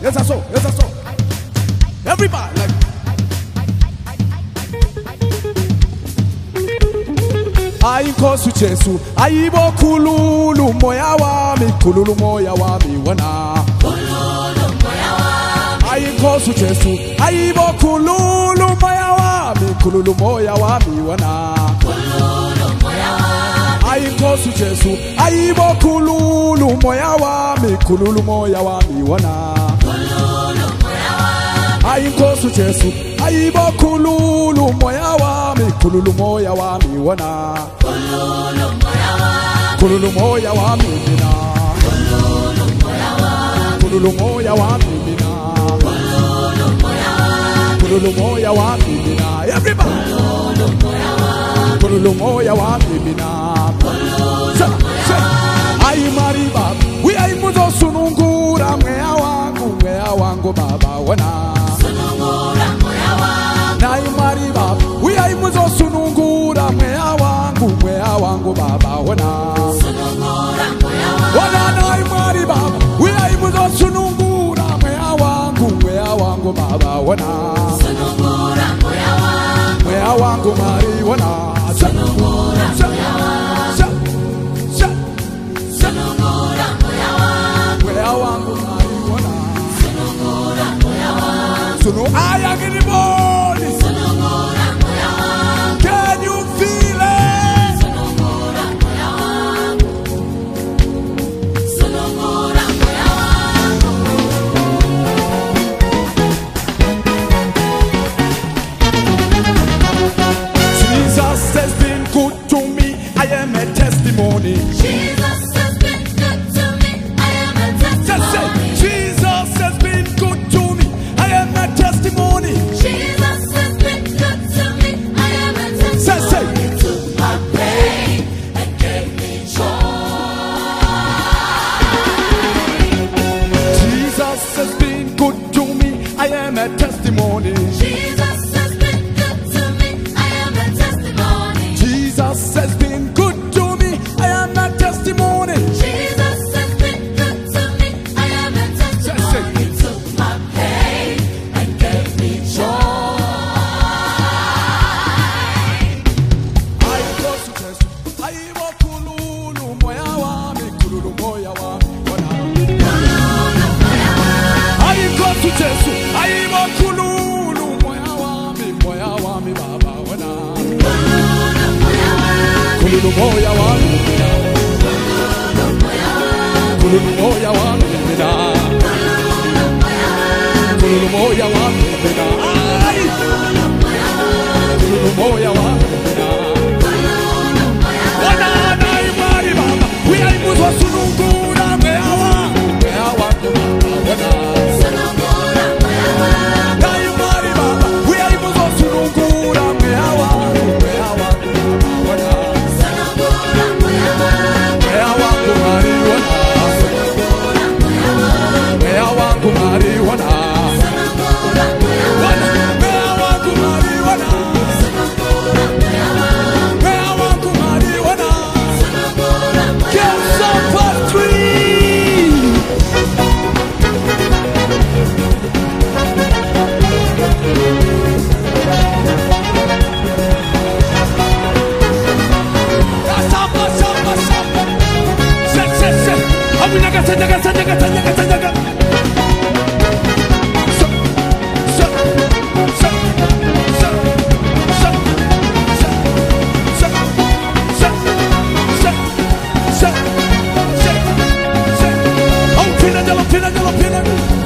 Yes, I saw. Yes, I saw. Everybody, like. Ayinkosi Jesu, ayibo kululu moya wami, kululu moya wami wana. Kululu moya wami. Ayinkosi Jesu, ayibo kululu moya wami, kululu moya wami wana. Kululu moya wami. Ayinkosi Jesu, ayibo kululu moya wami, kululu moya wami wana. Kululu moya wami. Ayinkosi Jesu, ayibo kululu moya wami, kululu moya wami wana. Kululu moya wami. Kululu moya wami mina. Kululu moya wami. Kululu moya wami mina. Kululu moya wami. Kululu moya wami mina. Everybody. Kululu moya wami. Kululu moya wami mina. Kululu moya wami. Ai mariba, we ai muzo sunungura mwea wangu baba wana. Sunungura moya wami. Nai mariba, we ai muzo sunungura mwea wangu baba wana. Sunungura moya wami. Wana nai mariba, we ai muzo sunungura mwea wangu baba wana. Sunungura moya wami. Mwea wangu mari wana. Sunungura moya wami. Sunungura moya wami. Mwea wangu mari wana. Sunungura moya wami. Sunu aya giriboni. Sunungura moya wami. Can you feel it? Sunungura moya wami. Sunungura moya wami. Jesus has been good to me. I am a testimony. Jesus has been good to me. I am a Just say, testimony. Jesus has been good to me. I am a testimony. Jesus has been good to me. I am a Say, testimony. He took my pain and gave me joy. Jesus has been good to me. I am a testimony. Jesus has been good to me. I am a testimony. Jesus has been good to me. I am a testimony. Jesus has been good to me. I am a testimony. He took my pain and gave me joy. I go to test. I will kululu moya wami, kululu moya wami wana. I go to test. I will kululu moya wami baba wana. Kululu moya wami mina. Kululu moya wami mina. Kululu moya wami mina. Ay! Kululu moya wami mina. Wana na imani baba. We are muzo sunungura mea wangu baba wana. Sunungura moya wami. Na imani baba. We are muzo sunungura mea wangu baba wana. Sunungura moya wami. Mea wangu mari wana. Sunungura moya wami. Mea wangu mari wana. Sunungura moya wami. Mea wangu mari wana. Sunungura moya wami. Mea wangu mari wana. Sunungura moya Get wami. some poetry. Samba, samba, samba. Se. Abu nyaga. Pina.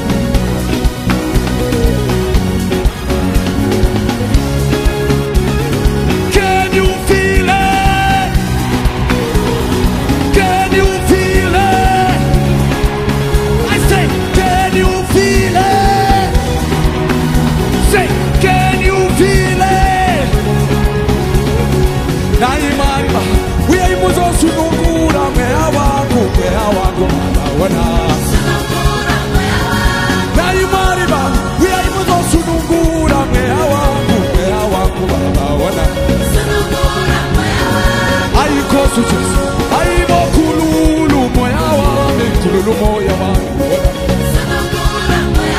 Can you feel it? Can you feel it? I say, can you feel it? Say, can you feel it? Na imani ba, we are muzo sunungura mea wangu baba wana. Sunungura moya wami. Na imani ba, we are muzo sunungura mea wangu baba wana. Sunungura moya wami. Ayiko sujesu, ayibo kululu moya wami, kululu moya wami wana. Sunungura moya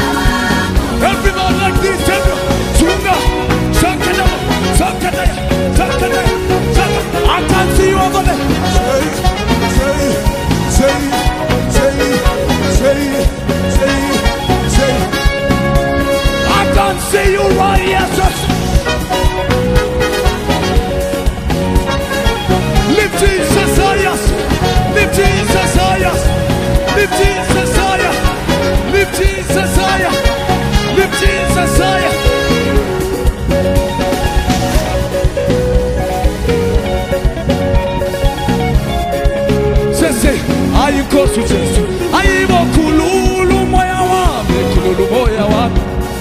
say, ayinkosi Jesu, ayibo kululu moya wami, kululu moya wami.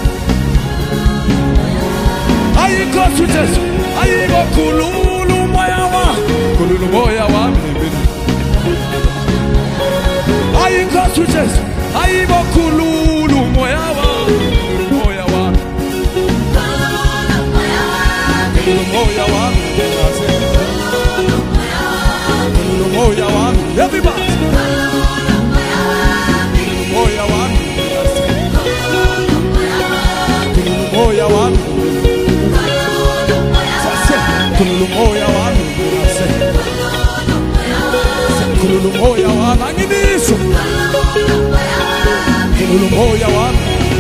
Ayinkosi Jesu, ayibo kululu moya wami, kululu moya wami. Ayinkosi Jesu, ayibo kululu moya wami, moya wami, kululu moya wami. Moya wami, everybody. Moya wami, moya wami. Kululu moya wami, kululu moya wami. Anginisho. Kululu moya wami,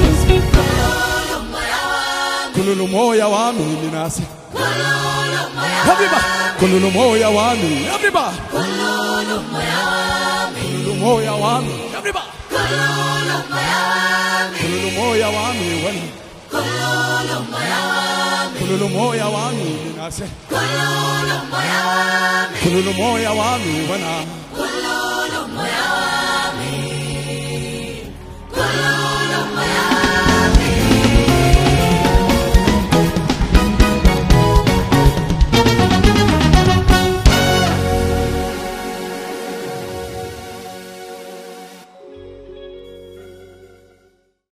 kululu moya wami. Ninase. Everybody. Kululu moya wami, everybody. Kululu moya wami, everybody. Kululu moya wami, when. Kululu moya wami, I say. Kululu moya wami, when I.